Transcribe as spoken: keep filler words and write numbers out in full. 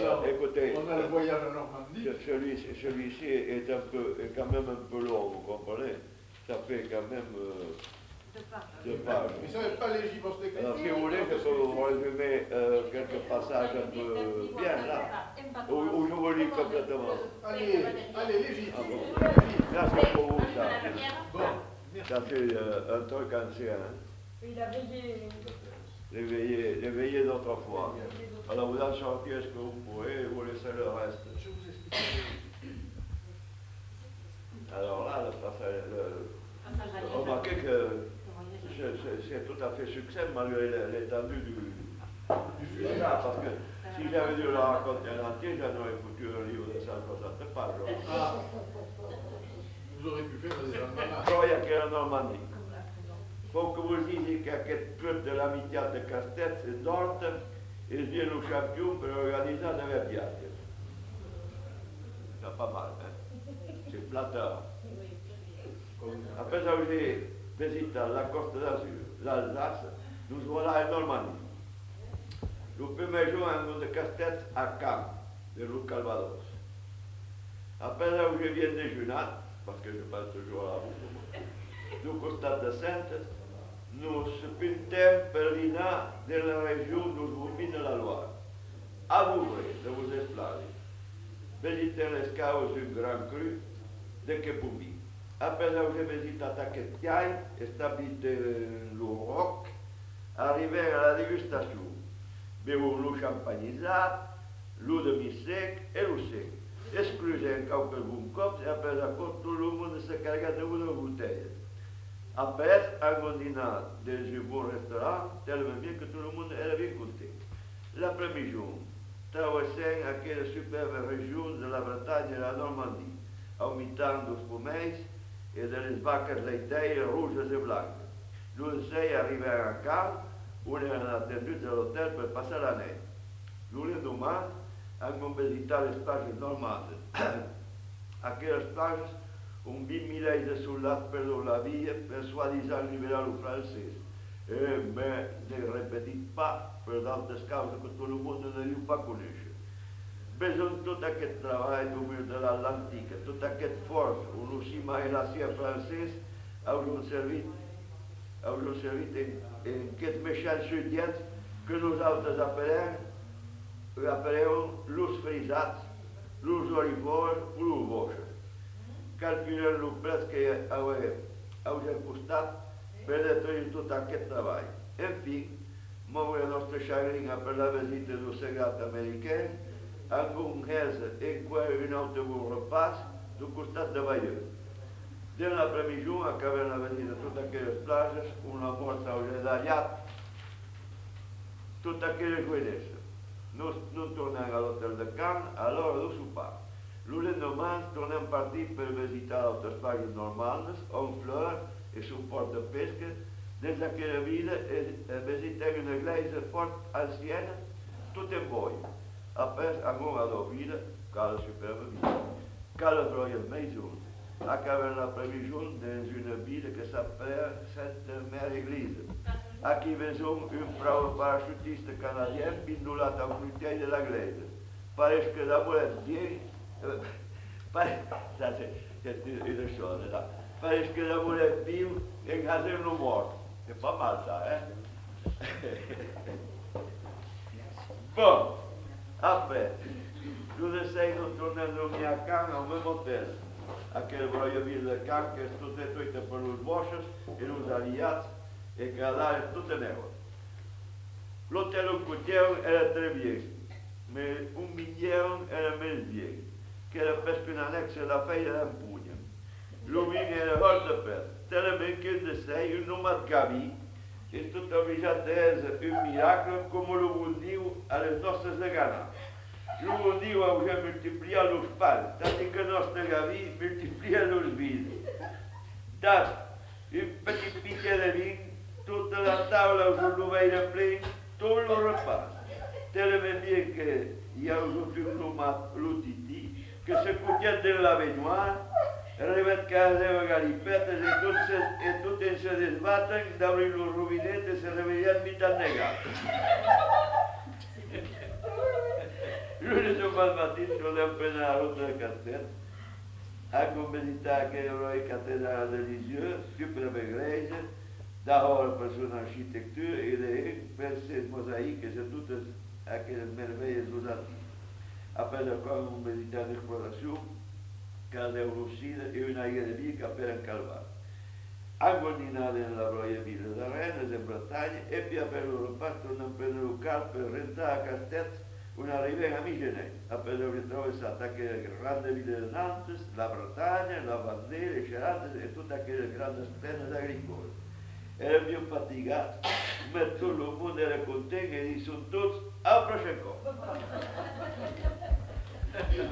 euh, écoutez, on a le voyage en Normandie. celui-ci celui est, un peu, est quand même un peu long, vous comprenez? Ça fait quand même euh, deux pages. Mais ça n'est pas légible, c'est Alors, si vous voulez, je peux vous résumer euh, quelques passages un peu bien là, où, où je vous lis complètement. Allez, allez, légitime. Ah bon. Là, c'est pour vous, ça. Bon, merci. Ça, c'est euh, un truc ancien. Hein. Il a veillé. Les veillées, les veillées d'autrefois. Alors, vous en sortir ce que vous pourrez et vous laissez le reste. Je vous explique. Alors là, le passage, le, remarquez que c'est tout à fait succinct malgré l'étendue du, du sujet. Parce que si j'avais dû le raconter en entier, j'en aurais foutu un livre de cent soixante pages. Ah, vous aurez pu faire des almanachs. Poi a che la Normandie. Faut que vous disiez qu'à quel club de l'amitié de Castells et Dort, ils viennent au champion pour organiser un verdiate. C'est pas mal, hein? C'est flatteur. Après ça, j'ai visité la Côte d'Azur, l'Alsace, nous voilà en Normandie. Le premier jour, on de Castells à Caen, de Loup Calvados. Après ça, je viens déjeuner, parce que je passe toujours à la bouffe, nous constatons de Sainte, nous spintons Berlina de la région nous domine la Loire. À Vouvray, de vous esplader. Visitez les caos du Grand Cru de Kepumi. Après ça, je visite à Taquetiaï, établi le Roc, arrivé à la dégustation. Bevons l'eau champagnisat, l'eau demi-sec et l'eau sec. Exclusez encore quelques bons copes et après ça, tout le monde se carrega de une bouteille. Après, un dîner dans un bon restaurant, tellement bien que tout le monde est bien content. L'après-midi, traversons à quelle superbe région de la Bretagne et la Normandie, au mi-temps des pommeis et des vaches laitières rouges et blanches. Nous sommes arrivés à Caen, où on est attendu de l'hôtel pour passer la nuit. Le lendemain, avons visité les plages normandes. Aquelles plages, un vint milers de soldats perdent la vie pour soi-disant libérer les Français. Et, mais ne répétez pas pour d'autres causes que tout le monde ne dû pas connaître. Besoin de tout aquest travail au milieu de l'Atlantique, toute cette force, où nous sommes et l'acier française, ont servi, ont servi en, en cette méchante sudiette que nous autres appelons, appelons l'us frisats, l'us orifors ou l'us boches. Calculem le preu que hauria costat per détruire tout aquest treball. En fi, moure el nostre chagrin per la visita del segrat americà, amb un res en qual un autobús repàs del costat de Bayeux. Dins l'après-midi, acabem la visita de totes aquelles plages, una mort hauria d'allat, totes aquelles ruïnes. Nous, nous tornem a l'hôtel de Caen a l'hora de sopar. Le lendemain, tornem partir per visitar altres plages normandes, on fleur et son port de pesca. Des aquella vida visitem una església fort anciana, tot en boi. Après, avons a la vida, car la superbe vida, car la royale maison. Acabem l'après-midi dans une ville qui s'appelle Sainte-Mère-Église. Aquí vejam un prou parachutista canadien pindulat al fruitell de l'església. Pareix que d'amoret bien, pareix, ça c'est une chose, là. Pareix que d'amoret viu en gazer no mort. C'est pas mal ça, hein? Bon, après, nous essayons de tourner dormir à Caen au même hôtel. Aquel brollo ville de Caen que és tot détruït per los boixos i los aliats et que là est tout en ordre. L'hôtel où coutions era très bien, mais un vigneron era més bien, que era presque un annexe de la feina d'Empunya. El vin era hors de pes, tellement que de ser un nomad gavi, és tot obligat és un miracle com el bon diu a les nostres de gana. El bon diu hauria multiplicat los pans, tandis que nostre gavi multiplia los vins. Das, un petit piquet de vin, tota la taula us ho veia ple, tot el repàs. Tellement bien que hi ha un nomat l'Utiti, que se cunyat de la baignoire, arribat cada seva garipetes i tots, i tots ells se desbaten d'obrir los robinets i se reveien mitat negat. Lunedì al mattino sono appena la rotta del castello. A visitare che eroi cattedrale de Lisieux, super igreja, d'abord per sua arquitectura e de, per ses mosaïques e totes aquelles merveilles usatives. Après encore une visite d'exploration, car l'Eurocide e una ierica per un calvario. Agoninato nella propria villa da Rennes in Bretagna e poi per loro parte un prendere car per rentare a Castet una riviera Migenè, a per ritrovare anche le grandi ville di Nantes, la Bretagna, la Vendée, le Charente e tutte quelle grandi spende agricole. Era più faticato, ma tutto il mondo era contento e sono tutti a Prosciancò.